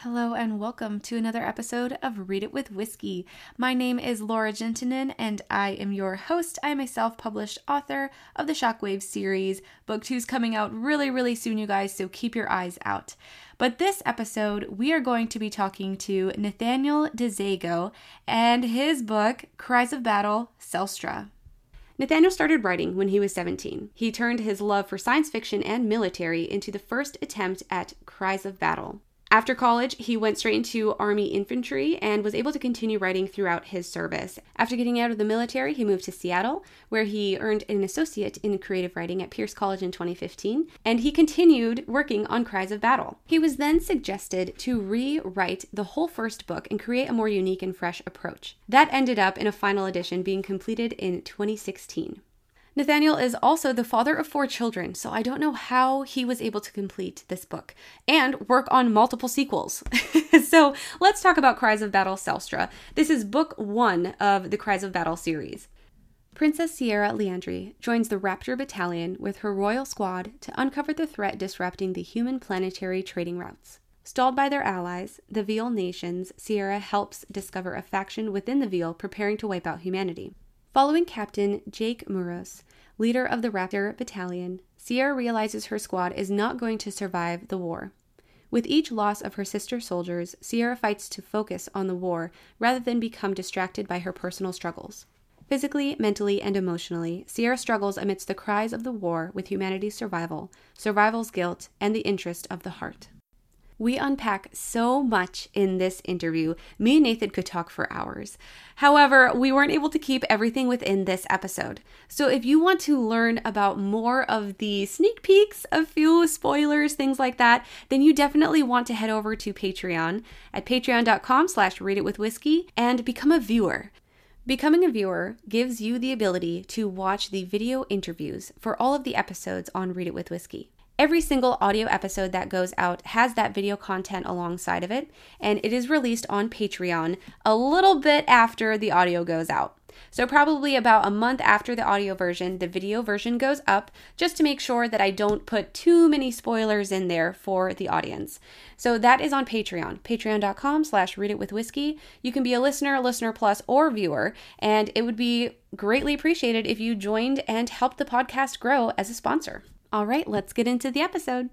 Hello and welcome to another episode of Read It with Whiskey. My name is Laura Gentinen and I am your host. I am a self-published author of the Shockwave series. Book 2 is coming out really soon, you guys, so keep your eyes out. But this episode, we are going to be talking to Nathaniel DeZago and his book, Cries of Battle, Selstra. Nathaniel started writing when he was 17. He turned his love for science fiction and military into the first attempt at Cries of Battle. After college, he went straight into Army infantry and was able to continue writing throughout his service. After getting out of the military, he moved to Seattle, where he earned an associate in creative writing at Pierce College in 2015, and he continued working on Cries of Battle. He was then suggested to rewrite the whole first book and create a more unique and fresh approach. That ended up in a final edition being completed in 2016. Nathaniel is also the father of 4 children, so I don't know how he was able to complete this book and work on multiple sequels. So let's talk about Cries of Battle, Selstra. This is book 1 of the Cries of Battle series. Princess Sierra Leandri joins the Raptor Battalion with her royal squad to uncover the threat disrupting the human planetary trading routes. Stalled by their allies, the Veal nations, Sierra helps discover a faction within the Veal preparing to wipe out humanity. Following Captain Jake Muros, leader of the Raptor Battalion, Sierra realizes her squad is not going to survive the war. With each loss of her sister soldiers, Sierra fights to focus on the war rather than become distracted by her personal struggles. Physically, mentally, and emotionally, Sierra struggles amidst the cries of the war with humanity's survival, survival's guilt, and the interest of the heart. We unpack so much in this interview. Me and Nathan could talk for hours. However, we weren't able to keep everything within this episode. So if you want to learn about more of the sneak peeks, a few spoilers, things like that, then you definitely want to head over to Patreon at patreon.com/readitwithwhiskey and become a viewer. Becoming a viewer gives you the ability to watch the video interviews for all of the episodes on Read It With Whiskey. Every single audio episode that goes out has that video content alongside of it, and it is released on Patreon a little bit after the audio goes out. So probably about a month after the audio version, the video version goes up, just to make sure that I don't put too many spoilers in there for the audience. So that is on Patreon, patreon.com/readitwithwhiskey. You can be a listener plus, or viewer, and it would be greatly appreciated if you joined and helped the podcast grow as a sponsor. All right, let's get into the episode.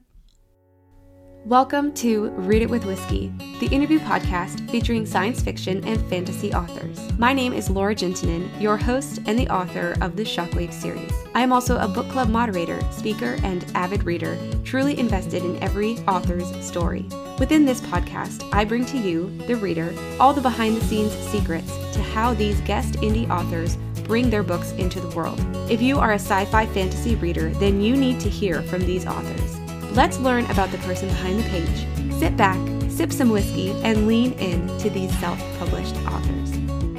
Welcome to Read It With Whiskey, the interview podcast featuring science fiction and fantasy authors. My name is Laura Gentinen, your host and the author of the Shockwave series. I am also a book club moderator, speaker, and avid reader, truly invested in every author's story. Within this podcast, I bring to you, the reader, all the behind-the-scenes secrets to how these guest indie authors bring their books into the world. If you are a sci-fi fantasy reader, then you need to hear from these authors. Let's learn about the person behind the page. Sit back, sip some whiskey, and lean in to these self-published authors.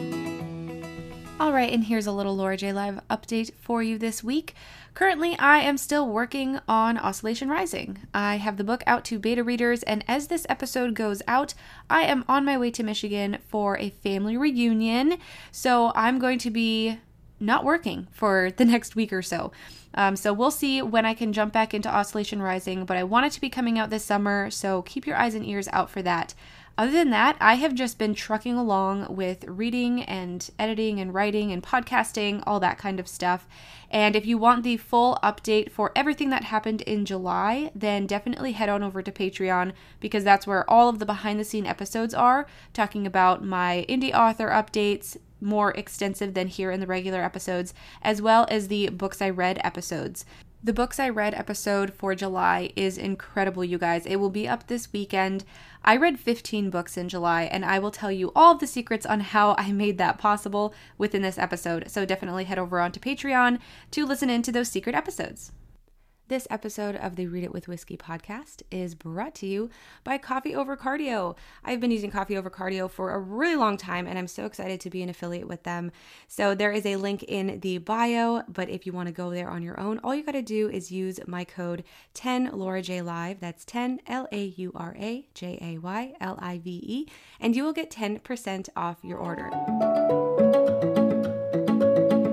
All right, and here's a little Laura J. Live update for you this week. Currently, I am still working on Oscillation Rising. I have the book out to beta readers, and as this episode goes out, I am on my way to Michigan for a family reunion, so I'm going to be not working for the next week or so. So we'll see when I can jump back into Oscillation Rising, but I want it to be coming out this summer, so keep your eyes and ears out for that. Other than that, I have just been trucking along with reading and editing and writing and podcasting, all that kind of stuff. And if you want the full update for everything that happened in July, then definitely head on over to Patreon, because that's where all of the behind-the-scene episodes are, talking about my indie author updates, more extensive than here in the regular episodes, as well as the books I read episodes. The books I read episode for July is incredible, you guys. It will be up this weekend. I read 15 books in July, and I will tell you all of the secrets on how I made that possible within this episode. So definitely head over onto Patreon to listen into those secret episodes. This episode of the Read It With Whiskey podcast is brought to you by Coffee Over Cardio. I've been using Coffee Over Cardio for a really long time, and I'm so excited to be an affiliate with them. So there is a link in the bio, but if you want to go there on your own, all you got to do is use my code 10LauraJLive. That's 10 LauraJayLive, and you will get 10% off your order.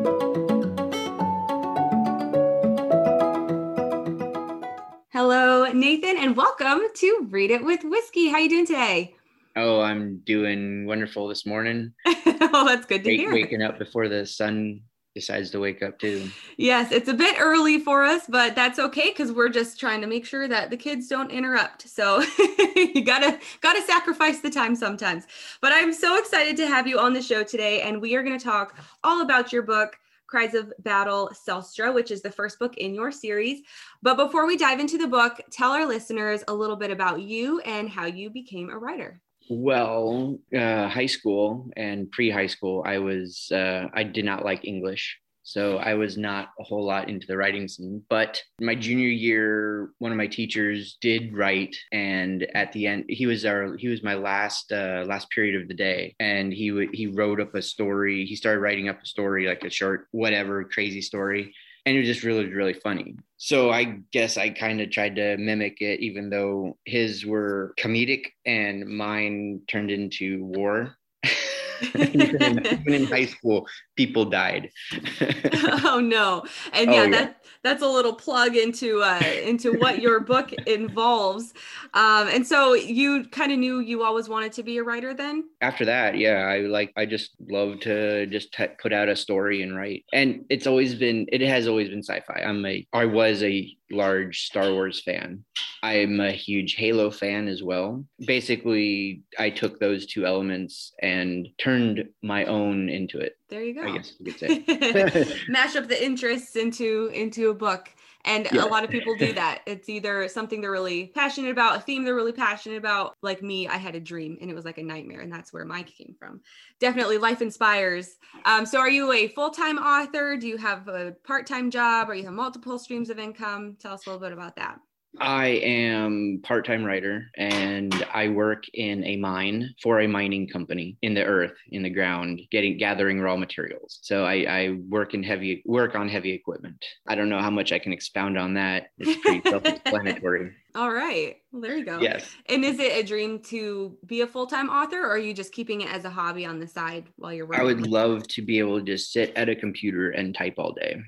Hello, Nathan, and welcome to Read It with Whiskey. How you doing today? Oh, I'm doing wonderful this morning. Oh, that's good to hear. Waking up before the sun decides to wake up too. Yes, it's a bit early for us, but that's okay because we're just trying to make sure that the kids don't interrupt. So you gotta sacrifice the time sometimes. But I'm so excited to have you on the show today, and we are going to talk all about your book, Cries of Battle Selstra, which is the first book in your series. But before we dive into the book, tell our listeners a little bit about you and how you became a writer. Well, high school and pre-high school, I did not like English. So I was not a whole lot into the writing scene. But my junior year, one of my teachers did write, and at the end, he was my last period of the day, and he wrote up a story. He started writing up a story, like a short, whatever, crazy story. And it was just really, really funny. So I guess I kind of tried to mimic it, even though his were comedic and mine turned into war. even in high school, people died. Oh no. And that's a little plug into what your book involves. And so you kind of knew you always wanted to be a writer then? After that, yeah, I just love to just put out a story and write. And it has always been sci-fi. I was a large Star Wars fan. I'm a huge Halo fan as well. Basically, I took those two elements and turned my own into it. There you go. I guess you could say. Mash up the interests into a book. And yeah. A lot of people do that. It's either something they're really passionate about, a theme they're really passionate about. Like me, I had a dream and it was like a nightmare, and that's where mine came from. Definitely life inspires. So are you a full-time author? Do you have a part-time job, or you have multiple streams of income? Tell us a little bit about that. I am part-time writer, and I work in a mine for a mining company in the earth, in the ground, gathering raw materials. So I work on heavy equipment. I don't know how much I can expound on that. It's pretty self-explanatory. All right. Well, there you go. Yes. And is it a dream to be a full-time author, or are you just keeping it as a hobby on the side while you're working? I would love to be able to just sit at a computer and type all day.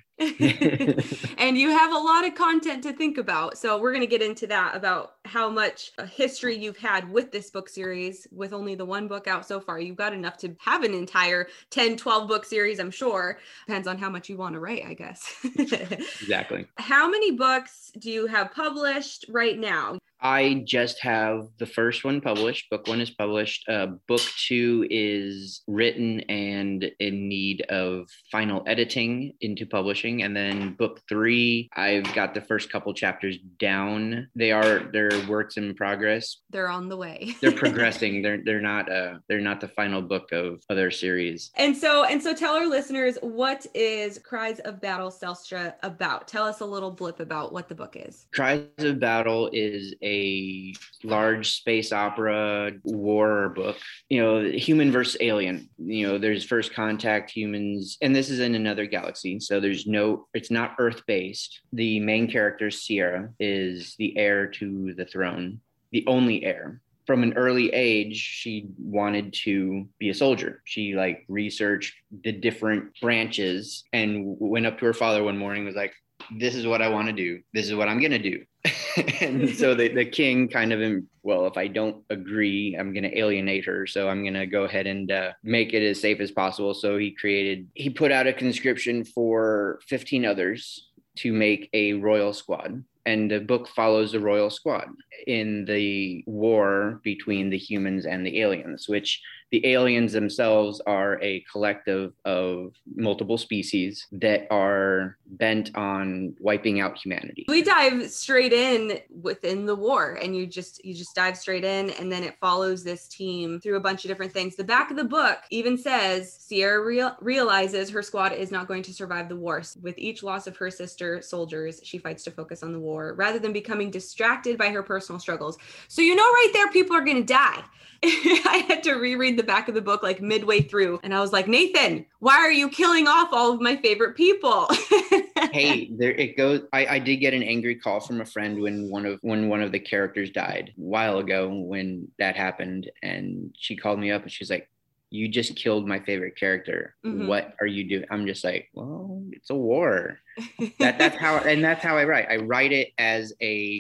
And you have a lot of content to think about. So we're going to get into that, about how much history you've had with this book series. With only the one book out so far, you've got enough to have an entire 10, 12 book series, I'm sure. Depends on how much you want to write, I guess. Exactly. How many books do you have published right now? I just have the first one published. Book one is published. Book two is written and in need of final editing into publishing. And then book three, I've got the first couple chapters down. They're works in progress. They're on the way. They're progressing. They're not the final book of their series. And so tell our listeners, what is Cries of Battle Selstra about? Tell us a little blip about what the book is. Cries of Battle is a large space opera war book, human versus alien. There's first contact humans, and this is in another galaxy. So it's not Earth based. The main character, Sierra, is the heir to the throne, the only heir. From an early age, she wanted to be a soldier. She researched the different branches and went up to her father one morning and was like, this is what I want to do. This is what I'm going to do. And so the king kind of, if I don't agree, I'm going to alienate her. So I'm going to go ahead and make it as safe as possible. So he put out a conscription for 15 others to make a royal squad. And the book follows the royal squad in the war between the humans and the aliens, which the aliens themselves are a collective of multiple species that are bent on wiping out humanity. We dive straight in within the war, and you just dive straight in, and then it follows this team through a bunch of different things. The back of the book even says Sierra realizes her squad is not going to survive the war. With each loss of her sister soldiers, she fights to focus on the war rather than becoming distracted by her personal struggles. So right there, people are going to die. I had to reread the back of the book midway through, and I was like, Nathan, why are you killing off all of my favorite people? Hey, there it goes. I did get an angry call from a friend when one of the characters died a while ago when that happened, and she called me up and she's like, you just killed my favorite character. Mm-hmm. What are you doing? I'm just like, well, it's a war. That's how I write. I write it as a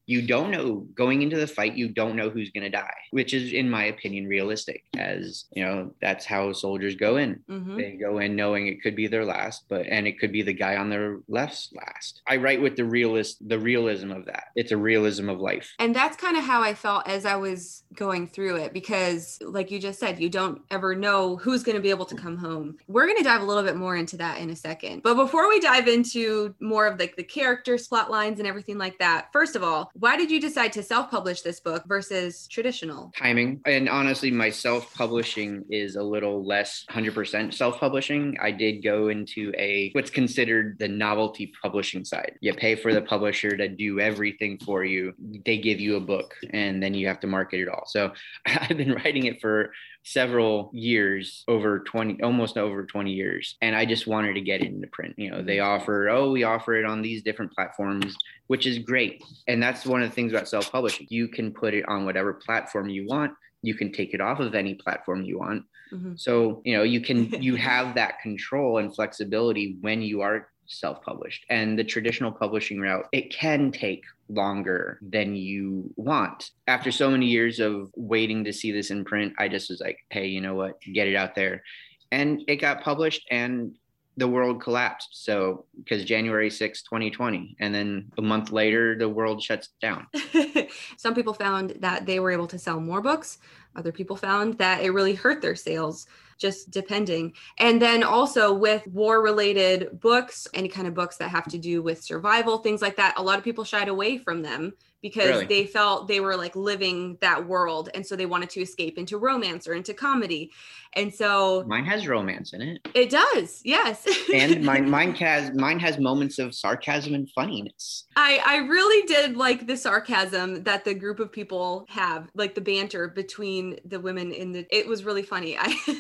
you don't know going into the fight, you don't know who's going to die, which is, in my opinion, realistic. As you know, that's how soldiers go in. They go in knowing it could be their last, and it could be the guy on their left's last. I write with the realism of that. It's a realism of life. And that's kind of how I felt as I was going through it, because like you just said, you don't ever know who's going to be able to come home. We're going to dive a little bit more into that in a second. But before we dive into more of like the characters, plot lines, and everything like that, first of all, why did you decide to self-publish this book versus traditional? Timing. And honestly, my self-publishing is a little less 100% self-publishing. I did go into what's considered the novelty publishing side. You pay for the publisher to do everything for you. They give you a book and then you have to market it all. So I've been writing it for several years, almost over 20 years. And I just wanted to get it into print. You know, we offer it on these different platforms, which is great. And that's one of the things about self-publishing. You can put it on whatever platform you want. You can take it off of any platform you want. So, you know, you have that control and flexibility when you are self-published. And the traditional publishing route, it can take longer than you want. After so many years of waiting to see this in print, I just was like, hey, you know what, get it out there. And it got published and the world collapsed. So, because January 6, 2020, and then a month later, the world shuts down. Some people found that they were able to sell more books. Other people found that it really hurt their sales, just depending. And then also with war-related books, any kind of books that have to do with survival, things like that, a lot of people shied away from them because they felt they were like living that world. And so they wanted to escape into romance or into comedy. And so mine has romance in it. It does. Yes. And mine has moments of sarcasm and funniness. I really did like the sarcasm that the group of people have, like the banter between the women it was really funny.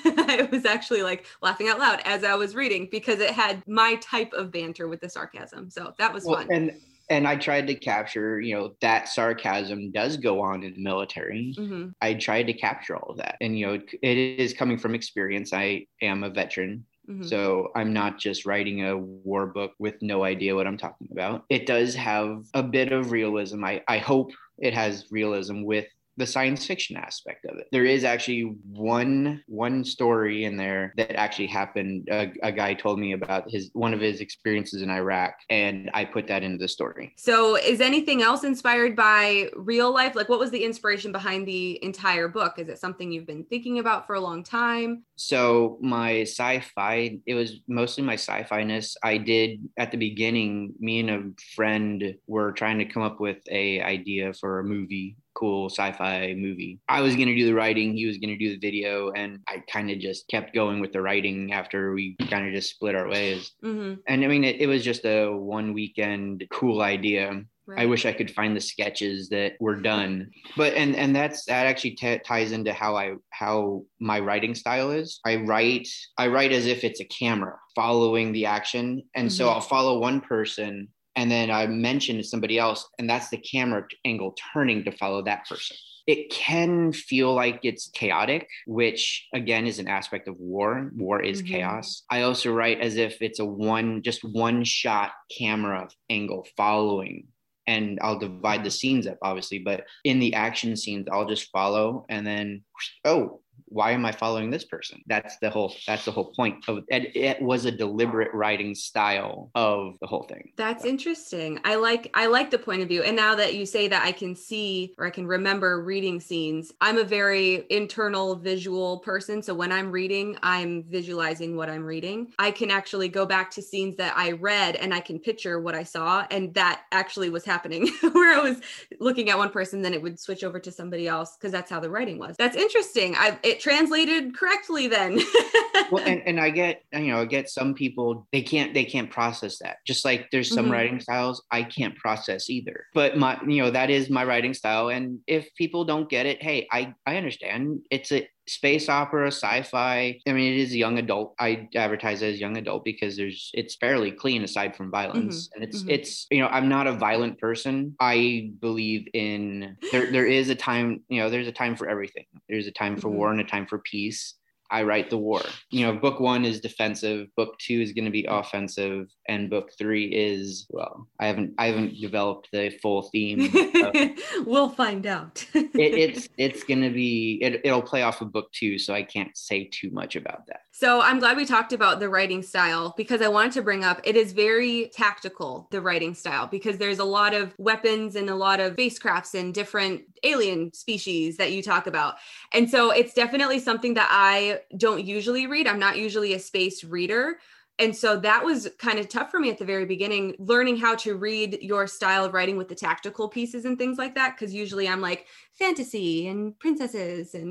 I was actually like laughing out loud as I was reading because it had my type of banter with the sarcasm. So that was fun. And I tried to capture, you know, that sarcasm does go on in the military. I tried to capture all of that. And, you know, it is coming from experience. I am a veteran. So I'm not just writing a war book with no idea what I'm talking about. It does have a bit of realism. I hope it has realism with the science fiction aspect of it. There is actually one story in there that actually happened. A guy told me about one of his experiences in Iraq, and I put that into the story. So is anything else inspired by real life? Like, what was the inspiration behind the entire book? Is it something you've been thinking about for a long time? So my sci-fi, it was mostly my sci-fi-ness. I did, at the beginning, me and a friend were trying to come up with a idea for a movie, cool sci-fi movie. I was going to do the writing, he was going to do the video, and I kind of just kept going with the writing after we kind of just split our ways. And I mean, it was just a one weekend cool idea. Right. I wish I could find the sketches that were done, but and that actually ties into how my writing style is. I write as if it's a camera following the action, and so I'll follow one person, and then I mention somebody else, and that's the camera angle turning to follow that person. It can feel like it's chaotic, which again is an aspect of war. War is chaos. I also write as if it's just one shot camera angle following. And I'll divide the scenes up, obviously, but in the action scenes, I'll just follow, and then, why am I following this person? That's the whole point of it. It was a deliberate writing style of the whole thing. That's interesting. I like the point of view. And now that you say that, I can see, or I can remember reading scenes. I'm a very internal visual person. So when I'm reading, I'm visualizing what I'm reading. I can actually go back to scenes that I read and I can picture what I saw. And that actually was happening where I was looking at one person, then it would switch over to somebody else, because that's how the writing was. That's interesting. It translated correctly then. Well, and I get some people, they can't process that. Just like there's some writing styles I can't process either. But that is my writing style. And if people don't get it, hey, I understand. It's a space opera, sci-fi. I mean, it is young adult. I advertise it as young adult because it's fairly clean aside from violence. And it's I'm not a violent person. I believe in there is a time, there's a time for everything. There's a time for war and a time for peace. I write the war. Book 1 is defensive, book 2 is going to be offensive, and book 3 is, well, I haven't developed the full theme. We'll find out. It's going to be, it'll play off of book 2, so I can't say too much about that. So I'm glad we talked about the writing style, because I wanted to bring up, it is very tactical, the writing style, because there's a lot of weapons and a lot of spacecrafts and different alien species that you talk about. And so it's definitely something that I don't usually read. I'm not usually a space reader. And so that was kind of tough for me at the very beginning, learning how to read your style of writing with the tactical pieces and things like that. Because usually I'm like fantasy and princesses and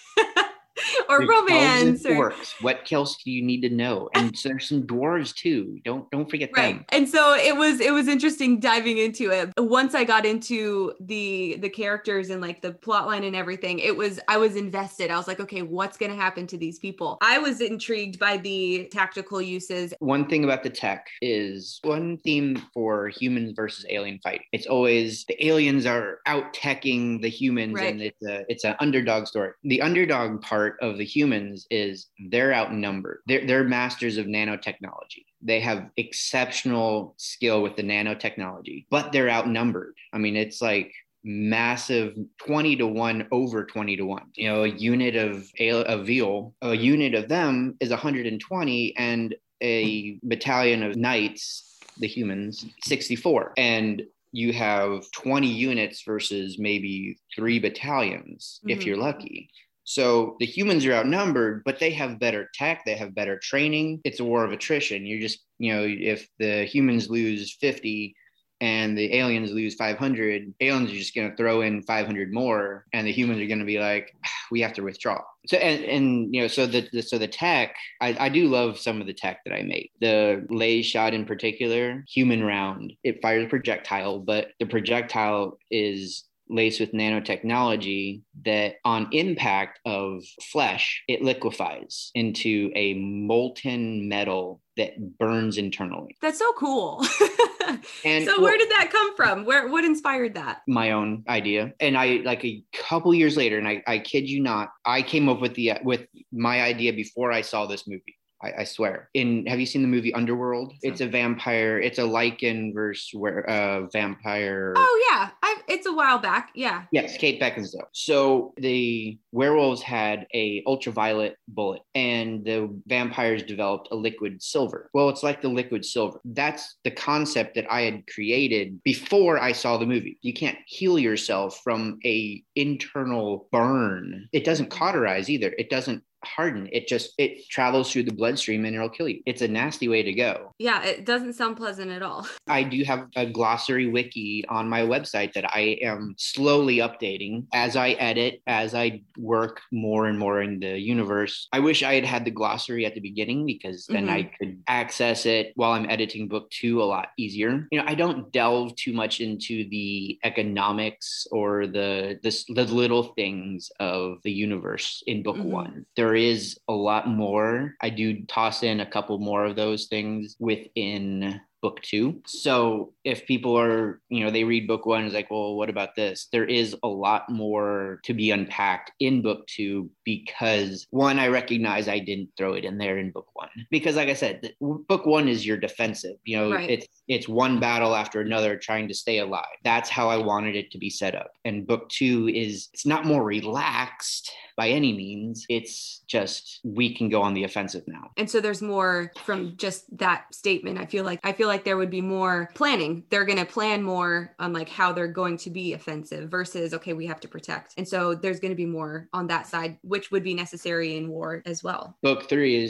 or romance or orcs. What else do you need to know? And so there's some dwarves too. Don't forget them. And so it was interesting diving into it. Once I got into the characters and like the plot line and everything, I was invested. I was like, okay, what's going to happen to these people? I was intrigued by the tactical uses. One thing about the tech is one theme for humans versus alien fight. It's always the aliens are out teching the humans, and it's an underdog story. The underdog part of the humans is they're outnumbered. They're masters of nanotechnology. They have exceptional skill with the nanotechnology, but they're outnumbered. I mean, it's like massive 20-1 over 20-1. A unit of veal, a unit of them is 120, and a battalion of knights, the humans, 64. And you have 20 units versus maybe 3 battalions, if you're lucky. So the humans are outnumbered, but they have better tech. They have better training. It's a war of attrition. You're just, if the humans lose 50 and the aliens lose 500, aliens are just going to throw in 500 more, and the humans are going to be like, we have to withdraw. So, so the tech, I do love some of the tech that I made. The laser shot in particular, human round, it fires a projectile, but the projectile is laced with nanotechnology that on impact of flesh, it liquefies into a molten metal that burns internally. That's so cool. And so where did that come from? What inspired that? My own idea. And I, like a couple years later, and I kid you not, I came up with my idea before I saw this movie. I swear. Have you seen the movie Underworld? It's a vampire. It's a Lycan versus vampire. Oh yeah, it's a while back. Yeah. Yes, Kate Beckinsale. So the werewolves had a ultraviolet bullet, and the vampires developed a liquid silver. Well, it's like the liquid silver. That's the concept that I had created before I saw the movie. You can't heal yourself from a internal burn. It doesn't cauterize either. It doesn't harden. It travels through the bloodstream and it'll kill you. It's a nasty way to go. Yeah, it doesn't sound pleasant at all. I do have a glossary wiki on my website that I am slowly updating as I edit, as I work more and more in the universe. I wish I had had the glossary at the beginning, because then I could access it while I'm editing book 2 a lot easier. I don't delve too much into the economics or the little things of the universe in book 1. There is a lot more. I do toss in a couple more of those things within book 2. So if people are, they read book 1 and is like, well, what about this? There is a lot more to be unpacked in book 2, because 1, I recognize I didn't throw it in there in book 1, because like I said, book 1 is your defensive, it's one battle after another trying to stay alive. That's how I wanted it to be set up. And book 2 it's not more relaxed by any means. It's just, we can go on the offensive now. And so there's more from just that statement. I feel like there would be more planning. They're going to plan more on like how they're going to be offensive versus, okay, we have to protect. And so there's going to be more on that side, which would be necessary in war as well. Book 3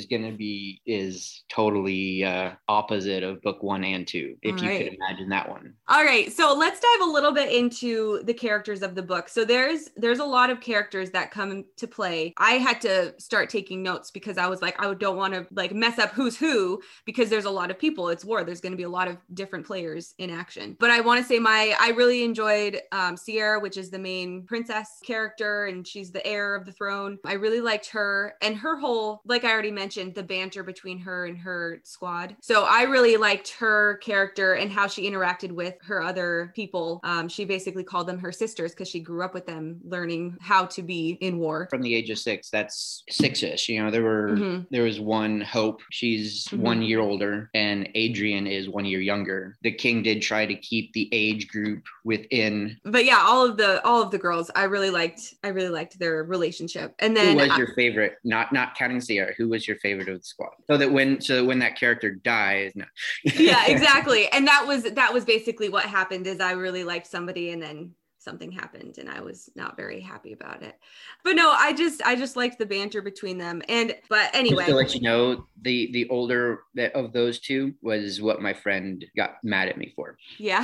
is totally opposite of book 1 and 2, if you could imagine that one. All right. So let's dive a little bit into the characters of the book. So there's a lot of characters that come to play. I had to start taking notes because I was like, I don't want to like mess up who's who, because there's a lot of people. It's war. There's going going to be a lot of different players in action. But I want to say I really enjoyed Sierra, which is the main princess character, and she's the heir of the throne. I really liked her and her whole, like I already mentioned, the banter between her and her squad. So I really liked her character and how she interacted with her other people. She basically called them her sisters because she grew up with them, learning how to be in war. From the age of 6, that's 6-ish. There was one, Hope. She's 1 year older, and Adrian is 1 year younger. The king did try to keep the age group within. But yeah, all of the girls, I really liked their relationship. And then who was your favorite? Not counting Sierra. Who was your favorite of the squad? So that when that character dies, no. Yeah, exactly. And that was basically what happened. Is I really liked somebody, and then something happened and I was not very happy about it. But no, I just liked the banter between them. But anyway. Just to let you know, the older of those two was what my friend got mad at me for. Yeah.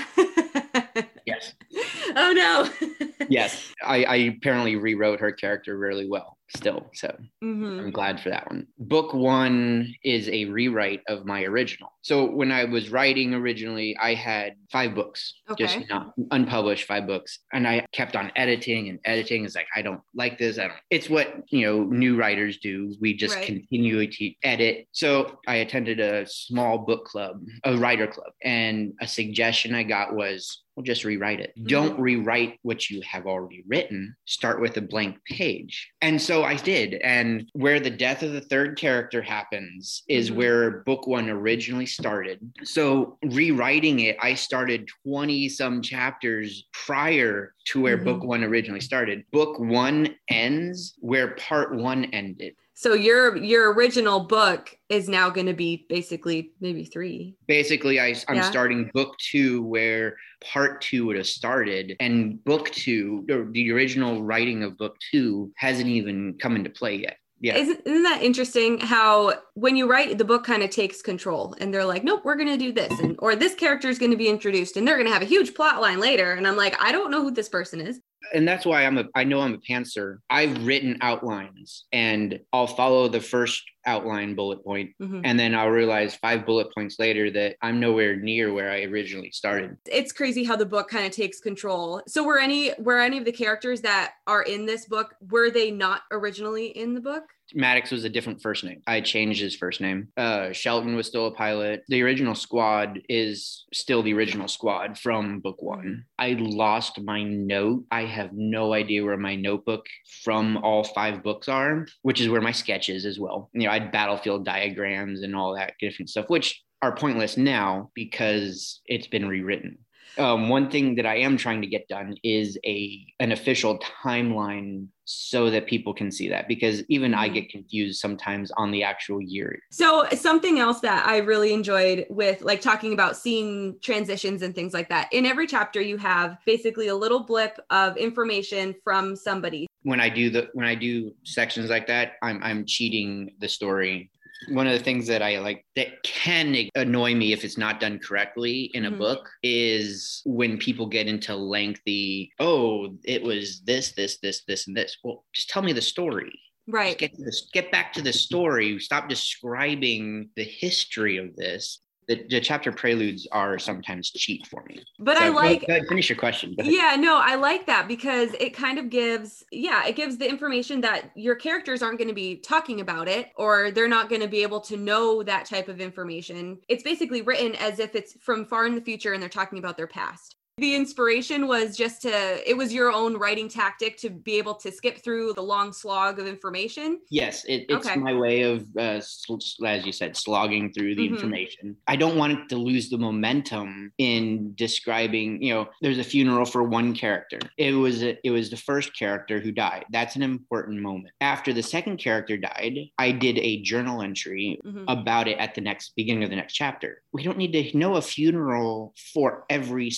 Yes. Oh no. Yes. I apparently rewrote her character really well still. So I'm glad for that one. Book 1 is a rewrite of my original. So when I was writing originally, I had 5 books, just not unpublished 5 books. And I kept on editing and editing. It's like, I don't like this. It's what, new writers do. We just continue to edit. So I attended a small book club, a writer club. And a suggestion I got was, well, just rewrite it. Don't rewrite what you have already written. Start with a blank page. And so I did. And where the death of the third character happens is where book 1 originally started. So rewriting it, I started 20 some chapters prior to where book 1 originally started. Book 1 ends where part 1 ended. So your original book is now going to be basically maybe 3. Basically, I'm starting book 2 where part 2 would have started, and book 2, the original writing of book 2 hasn't even come into play yet. Yeah. Isn't that interesting how when you write, the book kind of takes control and they're like, nope, we're going to do this. Or this character is going to be introduced and they're going to have a huge plot line later. And I'm like, I don't know who this person is. And that's why I know I'm a pantser. I've written outlines and I'll follow the first outline bullet point, and then I'll realize 5 bullet points later that I'm nowhere near where I originally started. It's crazy how the book kind of takes control. So were any of the characters that are in this book, were they not originally in the book? Maddox was a different first name. I changed his first name. Shelton was still a pilot. The original squad is still the original squad from book 1. I lost my note. I have no idea where my notebook from all 5 books are, which is where my sketch is as well. I had battlefield diagrams and all that different stuff, which are pointless now because it's been rewritten. One thing that I am trying to get done is an official timeline so that people can see that, because even I get confused sometimes on the actual year. So something else that I really enjoyed with like talking about seeing transitions and things like that, in every chapter you have basically a little blip of information from somebody. When I do sections like that, I'm cheating the story. One of the things that I like that can annoy me if it's not done correctly in a book is when people get into lengthy, it was this, and this. Well, just tell me the story. Right. Just get back to the story. Stop describing the history of this. The chapter preludes are sometimes cheap for me. But I like... Finish your question. Yeah, no, I like that because it kind of gives the information that your characters aren't going to be talking about it, or they're not going to be able to know that type of information. It's basically written as if it's from far in the future and they're talking about their past. The inspiration was it was your own writing tactic to be able to skip through the long slog of information? Yes, it's my way of, as you said, slogging through the information. I don't want it to lose the momentum in describing, there's a funeral for one character. It was the first character who died. That's an important moment. After the second character died, I did a journal entry about it at the beginning of the next chapter. We don't need to know a funeral for every single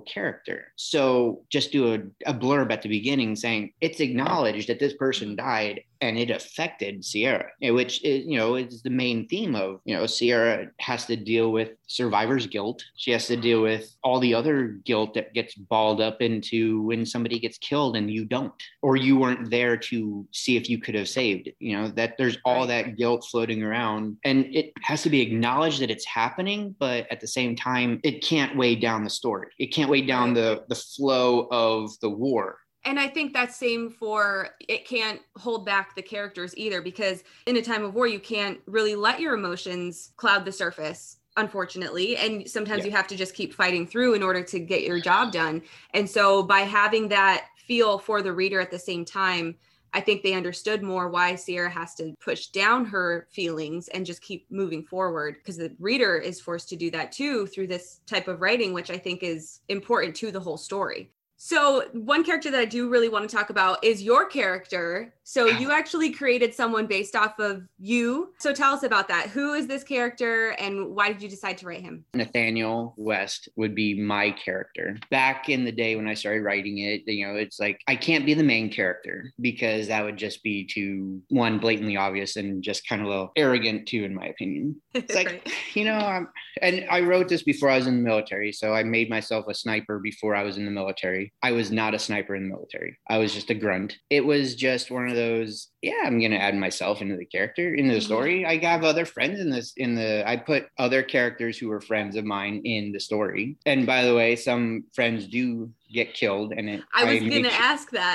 central character. So just do a blurb at the beginning saying it's acknowledged that this person died and it affected Sierra, which is, is the main theme of, Sierra has to deal with survivor's guilt. She has to deal with all the other guilt that gets balled up into when somebody gets killed and you don't, or you weren't there to see if you could have saved, that there's all that guilt floating around, and it has to be acknowledged that it's happening, but at the same time, it can't weigh down the story. It can't weigh down the flow of the war. And I think that's same for, it can't hold back the characters either, because in a time of war, you can't really let your emotions cloud the surface, unfortunately. And sometimes you have to just keep fighting through in order to get your job done. And so by having that feel for the reader at the same time, I think they understood more why Sierra has to push down her feelings and just keep moving forward, because the reader is forced to do that too through this type of writing, which I think is important to the whole story. So one character that I do really want to talk about is your character. So you actually created someone based off of you. So tell us about that. Who is this character and why did you decide to write him? Nathaniel West would be my character. Back in the day when I started writing it, it's like, I can't be the main character because that would just be too, one, blatantly obvious and just kind of a little arrogant too, in my opinion. It's like, and I wrote this before I was in the military. So I made myself a sniper before I was in the military. I was not a sniper in the military. I was just a grunt. It was just one of those, I'm going to add myself into the character, into the story. I have other friends I put other characters who were friends of mine in the story. And by the way, some friends do get killed. And I was going to ask that.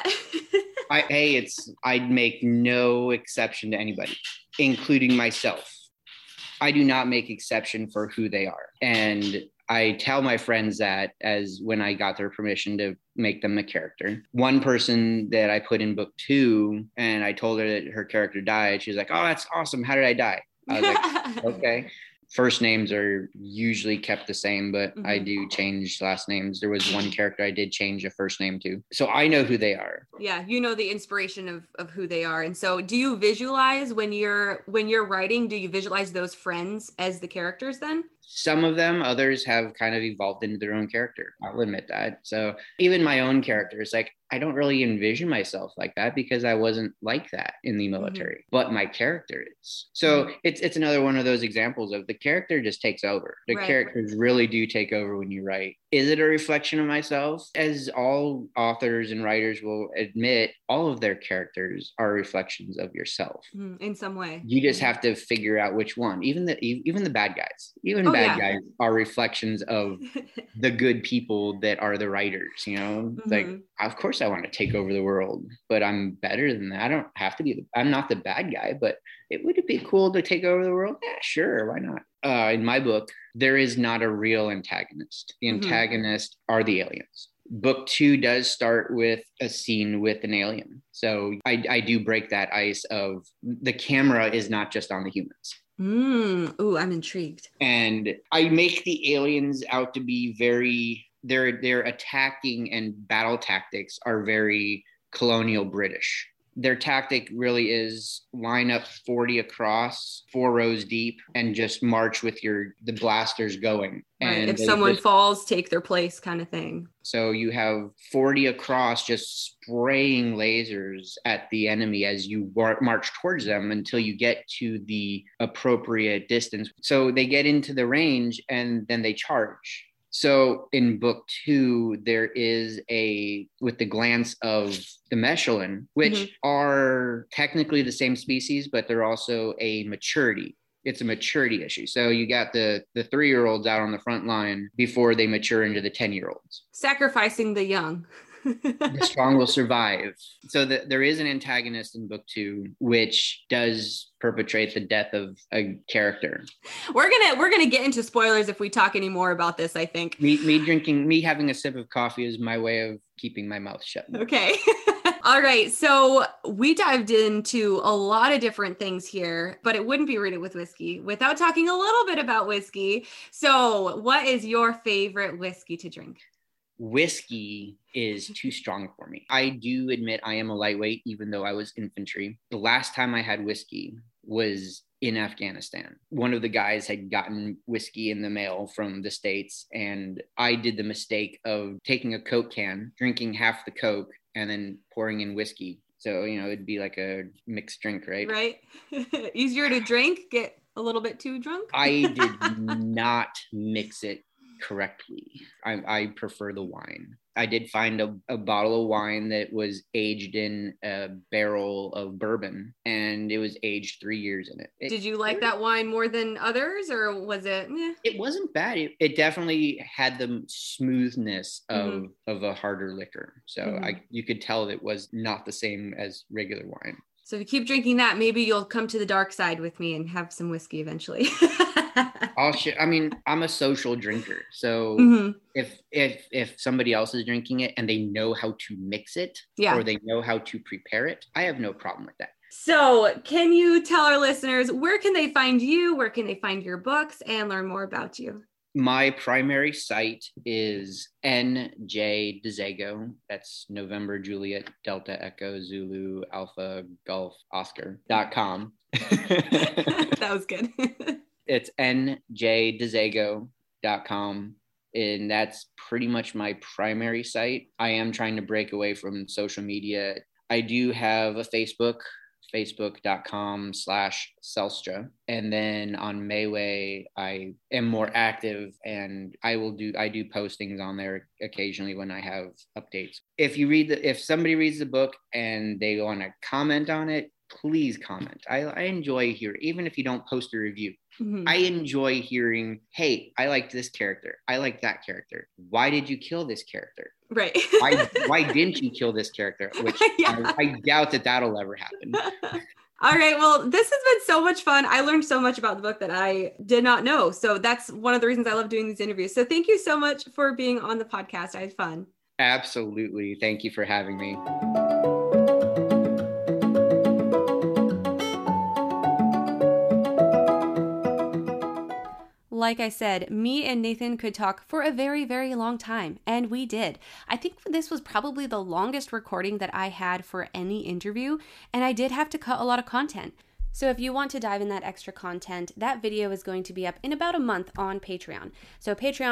I'd make no exception to anybody, including myself. I do not make exception for who they are. And I tell my friends that as when I got their permission to make them a character. One person that I put in book 2, and I told her that her character died. She's like, "Oh, that's awesome. How did I die?" I was like, "Okay." First names are usually kept the same, but I do change last names. There was one character I did change a first name to. So I know who they are. Yeah, the inspiration of who they are. And so do you visualize when you're writing, do you visualize those friends as the characters then? Some of them, others have kind of evolved into their own character. I'll admit that. So even my own character is like, I don't really envision myself like that because I wasn't like that in the military, but my character is. So it's another one of those examples of the character just takes over. The characters really do take over when you write. Is it a reflection of myself? As all authors and writers will admit, all of their characters are reflections of yourself. In some way. You just have to figure out which one. Even the bad guys. Bad guys are reflections of the good people that are the writers, Like, of course I want to take over the world, but I'm better than that. I don't have to be, I'm not the bad guy, but would it be cool to take over the world? Yeah, sure. Why not? In my book, there is not a real antagonist. The antagonist are the aliens. Book 2 does start with a scene with an alien. So I do break that ice of the camera is not just on the humans. Ooh, I'm intrigued. And I make the aliens out to be their attacking and battle tactics are very colonial British. Their tactic really is line up 40 across, 4 rows deep, and just march with the blasters going. Right. And if someone falls, take their place kind of thing. So you have 40 across just spraying lasers at the enemy as you march towards them until you get to the appropriate distance. So they get into the range and then they charge. So in book 2, there is with the glance of the Mechelin, which are technically the same species, but they're also it's a maturity issue. So you got the 3-year-olds out on the front line before they mature into the 10-year-olds. Sacrificing the young. The strong will survive. So there is an antagonist in book 2, which does perpetrate the death of a character. We're gonna get into spoilers if we talk any more about this, I think. Me having a sip of coffee is my way of keeping my mouth shut. Okay. All right. So we dived into a lot of different things here, but it wouldn't be Read It with Whiskey without talking a little bit about whiskey. So what is your favorite whiskey to drink? Whiskey is too strong for me. I do admit I am a lightweight, even though I was infantry. The last time I had whiskey was in Afghanistan. One of the guys had gotten whiskey in the mail from the States, and I did the mistake of taking a Coke can, drinking half the Coke, and then pouring in whiskey. So, it'd be like a mixed drink, right? Right. Easier to drink, get a little bit too drunk. I did not mix it correctly. I prefer the wine. I did find a bottle of wine that was aged in a barrel of bourbon, and it was aged 3 years in it. Did you like that wine more than others, or was it? It wasn't bad. It definitely had the smoothness of a harder liquor. So you could tell it was not the same as regular wine. So if you keep drinking that, maybe you'll come to the dark side with me and have some whiskey eventually. I'm a social drinker. So if somebody else is drinking it and they know how to mix it or they know how to prepare it, I have no problem with that. So can you tell our listeners, where can they find you? Where can they find your books and learn more about you? My primary site is NJ DeZago. That's November, Juliet, Delta, Echo, Zulu, Alpha, Golf, Oscar.com. That was good. It's njdezago.com. And that's pretty much my primary site. I am trying to break away from social media. I do have a facebook.com/Celstra. And then on Mayway, I am more active, and I do postings on there occasionally when I have updates. If somebody reads the book and they want to comment on it, please comment. I enjoy hearing, even if you don't post a review. I enjoy hearing, hey, I liked this character. I like that character. Why did you kill this character? Right. Why didn't you kill this character? Which I doubt that'll ever happen. All right. Well, this has been so much fun. I learned so much about the book that I did not know. So that's one of the reasons I love doing these interviews. So thank you so much for being on the podcast. I had fun. Absolutely. Thank you for having me. Like I said, me and Nathan could talk for a very, very long time, and we did. I think this was probably the longest recording that I had for any interview, and I did have to cut a lot of content. So if you want to dive in that extra content, that video is going to be up in about a month on Patreon. So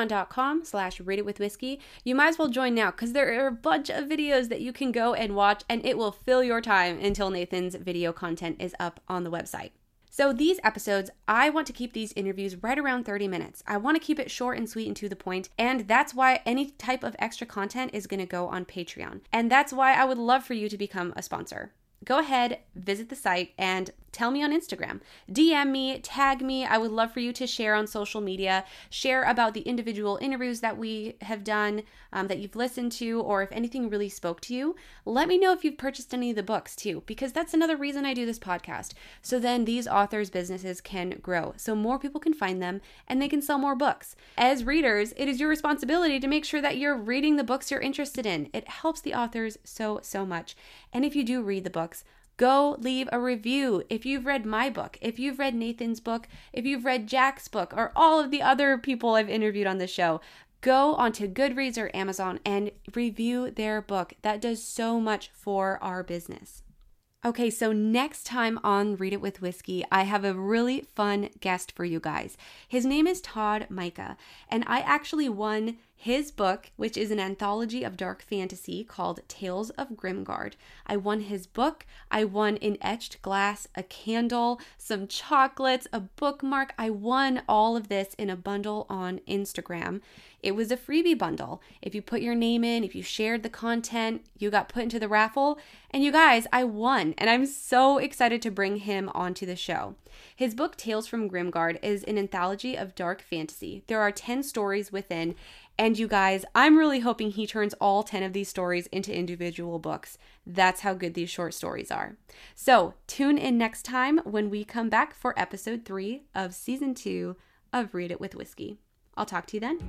patreon.com/readitwithwhiskey. You might as well join now because there are a bunch of videos that you can go and watch, and it will fill your time until Nathan's video content is up on the website. So these episodes, I want to keep these interviews right around 30 minutes. I want to keep it short and sweet and to the point, and that's why any type of extra content is going to go on Patreon. And that's why I would love for you to become a sponsor. Go ahead, visit the site, and tell me on Instagram. DM me, tag me. I would love for you to share on social media, share about the individual interviews that we have done, that you've listened to, or if anything really spoke to you. Let me know if you've purchased any of the books too, because that's another reason I do this podcast. So then these authors' businesses can grow, so more people can find them and they can sell more books. As readers, it is your responsibility to make sure that you're reading the books you're interested in. It helps the authors so much. And if you do read the books, go leave a review. If you've read my book, if you've read Nathan's book, if you've read Jack's book, or all of the other people I've interviewed on the show, go onto Goodreads or Amazon and review their book. That does so much for our business. Okay, so next time on Read It With Whiskey, I have a really fun guest for you guys. His name is Todd Micah, and I actually won his book, which is an anthology of dark fantasy called Tales of Grimgard. I won his book. I won an etched glass, a candle, some chocolates, a bookmark. I won all of this in a bundle on Instagram. It was a freebie bundle. If you put your name in, if you shared the content, you got put into the raffle. And you guys, I won. And I'm so excited to bring him onto the show. His book, Tales from Grimgard, is an anthology of dark fantasy. There are 10 stories within. And you guys, I'm really hoping he turns all 10 of these stories into individual books. That's how good these short stories are. So tune in next time when we come back for episode 3 of season 2 of Read It With Whiskey. I'll talk to you then.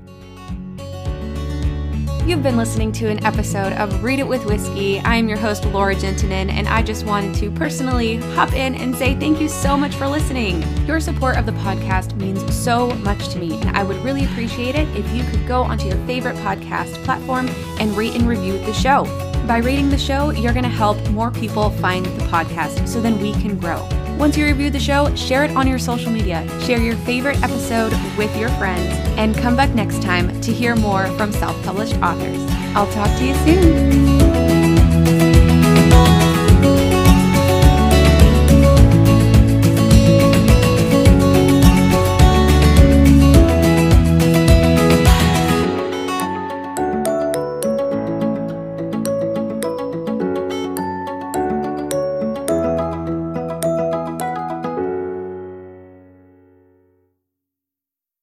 You've been listening to an episode of Read It With Whiskey. I am your host, Laura Gentinen, and I just wanted to personally hop in and say thank you so much for listening. Your support of the podcast means so much to me, and I would really appreciate it if you could go onto your favorite podcast platform and rate and review the show. By rating the show, you're going to help more people find the podcast so then we can grow. Once you review the show, share it on your social media, share your favorite episode with your friends, and come back next time to hear more from self-published authors. I'll talk to you soon.